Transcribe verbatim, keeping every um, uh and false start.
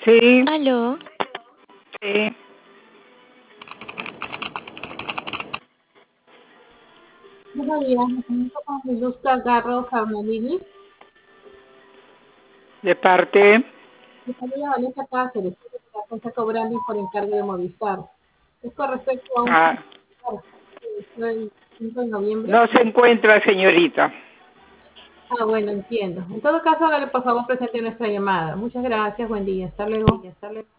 Sí, Aló. sí. Buenos días, me comunico con Miluska Garro Farnolini. De parte. Mi familia Vanessa Cáceres, que la está cobrando por encargo de Movistar. Es con respecto a un Ah, que fue el cinco de noviembre. no se encuentra, señorita. Ah, bueno, entiendo. En todo caso, hágale por favor presente nuestra llamada. Muchas gracias, buen día. Hasta luego.